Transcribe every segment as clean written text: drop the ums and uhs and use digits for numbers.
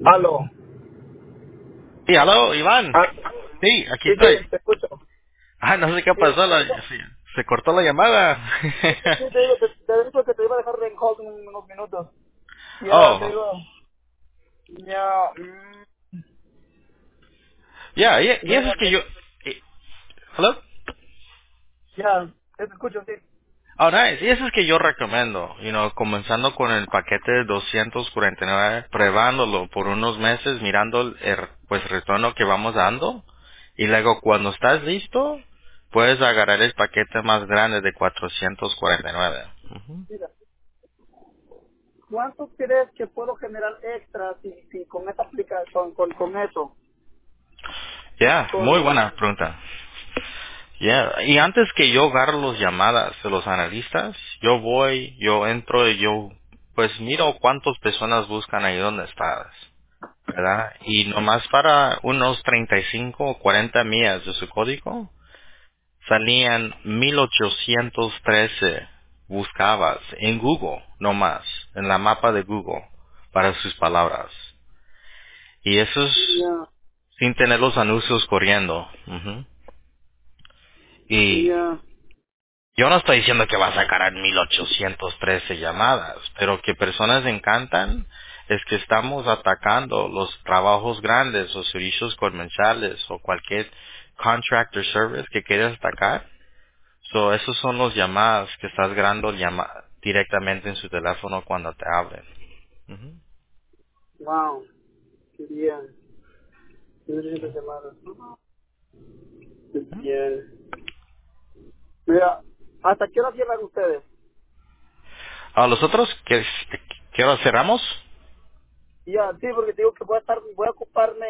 Aló. Sí, aló, Iván. Ah, Sí, aquí sí, estoy. sí, te escucho. Ah, no sé qué Sí, pasó, sí, se cortó la llamada. sí, te digo, te digo que te iba a dejar en hold unos minutos. Ya, te Oh, digo, ya, ya, y eso ya, es que yo... ¿Hello? ya, te escucho, sí. Oh, nice. Y eso es que yo recomiendo, comenzando con el paquete de 249, probándolo por unos meses, mirando pues, retorno que vamos dando. Y luego, cuando estás listo, puedes agarrar el paquete más grande de 449. Ujú. Mira, ¿cuánto crees que puedo generar extra si con esta aplicación, con eso? Ya, muy Con, buena pregunta. Yeah. Y antes que yo agarro las llamadas de los analistas, yo entro y yo, pues miro cuántas personas buscan ahí donde estás, ¿verdad? Y nomás para unos 35 o 40 millas de su código, salían 1813 buscabas en Google, nomás, en la mapa de Google, para sus palabras. Y eso es ya, sin tener los anuncios corriendo. Ujú. Y ya, yo no estoy diciendo que va a sacar a 1813 llamadas, pero que personas encantan es que estamos atacando los trabajos grandes o servicios comerciales o cualquier contractor service que quieras atacar. So, esos son los llamadas que estás grabando directamente en su teléfono cuando te hablen. Ujú. wow, qué bien, qué bien llamadas. Qué bien. Mira, ¿hasta qué hora cierran ustedes? ¿A los otros qué hora cerramos? Ya, sí, porque te digo que voy a ocuparme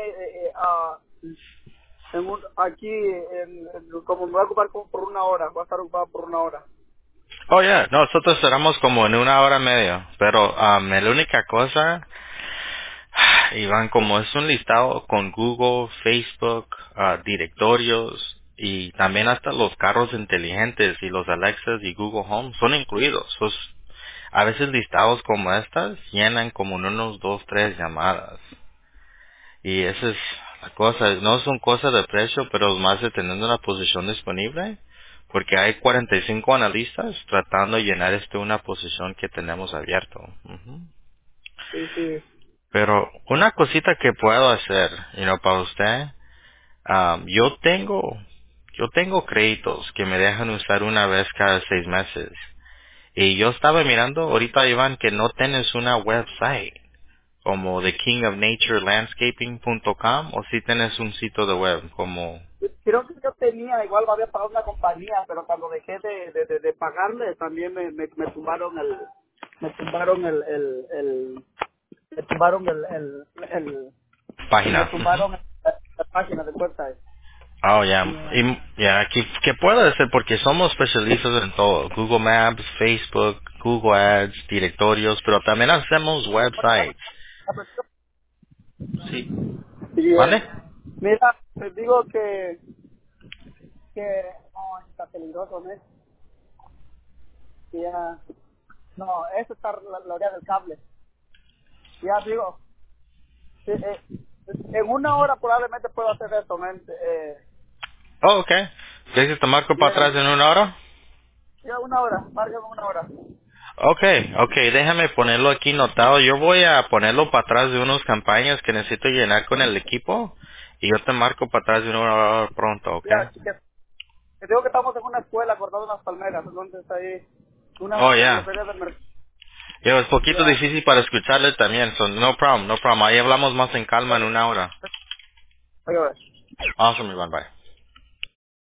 aquí, como me voy a ocupar como por una hora, voy a estar ocupado por una hora. Oh, ya, nosotros cerramos como en una hora y media, pero la única cosa Iván, como es un listado con Google, Facebook, directorios y también hasta los carros inteligentes y los Alexas y Google Home son incluidos. A veces listados como estas llenan como en unos dos, tres llamadas. Y esa es la cosa. No son cosas de precio, pero más de tener una posición disponible. Porque hay 45 analistas tratando de llenar una posición que tenemos abierto. Ujú. Sí, sí. Pero una cosita que puedo hacer, para usted, yo tengo créditos que me dejan usar una vez cada 6 meses. Y yo estaba mirando ahorita, Iván, que no tienes una website como the kingofnaturelandscaping.com o si tienes un sitio de web como... Creo que yo tenía, igual había pagado una compañía, pero cuando dejé de pagarle, también me tumbaron me tumbaron me Página. Ujú. tumbaron la página del website. Oh, ya. Yeah. Y ya, ¿qué puedo hacer? Porque somos especialistas en todo. Google Maps, Facebook, Google Ads, directorios, pero también hacemos websites. Sí. Yeah. ¿Vale? Mira, te digo que no, está peligroso, ¿no? Ya. No, eso está la orilla del cable. Ya digo, sí, en una hora probablemente puedo hacer esto, man. Oh, ok. ¿Quieres que te marco para Ya, atrás en una hora? ya una hora, márgame una hora. Ok, ok, déjame ponerlo aquí notado. Yo voy a ponerlo para atrás de unas campañas que necesito llenar con el equipo y yo te marco para atrás de una hora pronto, ¿ok? Ya, que digo que estamos en una escuela cortando unas palmeras, entonces ahí, Oh, en las ya. ferias del mercado. Yo, es poquito Ya, difícil para escucharle también, so no problem, no problem. Ahí hablamos más en calma en una hora. oye, Awesome, Iván, bye.